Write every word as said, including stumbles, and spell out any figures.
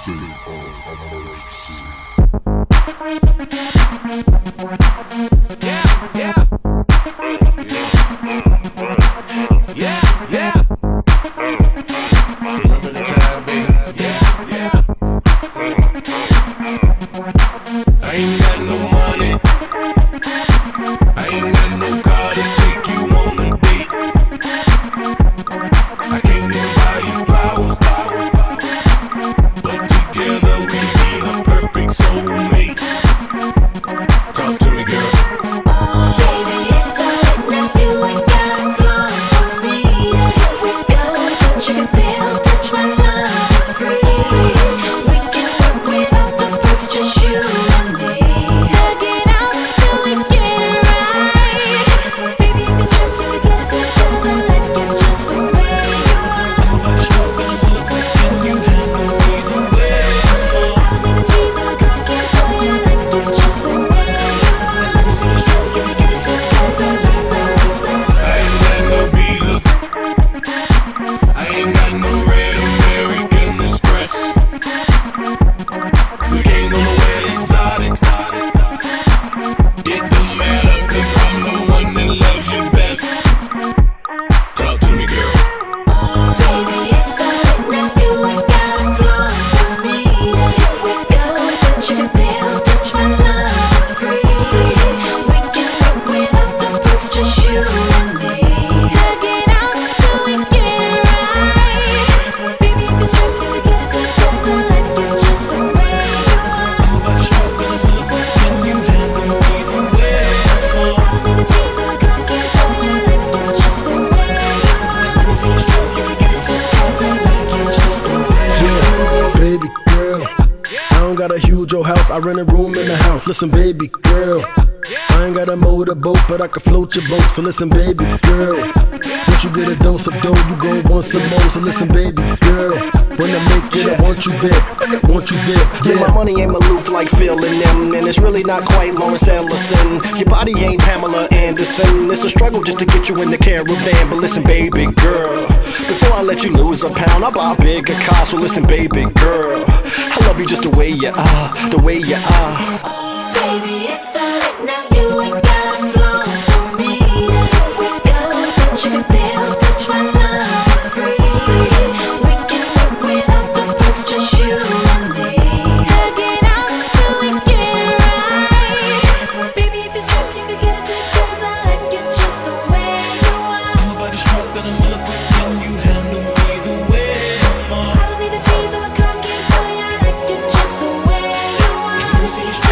I rent a room in the house. Listen, baby girl, I ain't got a motorboat, but I can float your boat. So listen, baby girl, once you get a dose of dough, you go want some more. So listen, baby girl, when I make it, I want you there, I want you there. Yeah, yeah, my money ain't Maloof like Phil and them, and it's really not quite Lawrence Ellison. Your body ain't Pamela Anderson. It's a struggle just to get you in the caravan. But listen, baby girl, before I let you lose a pound, I'll buy a bigger car. So listen, baby girl, I love you just the way you are, the way you are. Oh, baby, it's alright now. You ain't gotta flow for me. If we go, but you can still touch my love. It's free. We can work without the perks, just you and me. Hug it out till we get it right. Baby, if you're strapped, you can get it together. I like it just the way you are. I'm about to stroke and I'm well equipped. Can you handle me the way I'm on? I don't need the cheese or the cookies, boy. I like it just the way you are. Let me see you.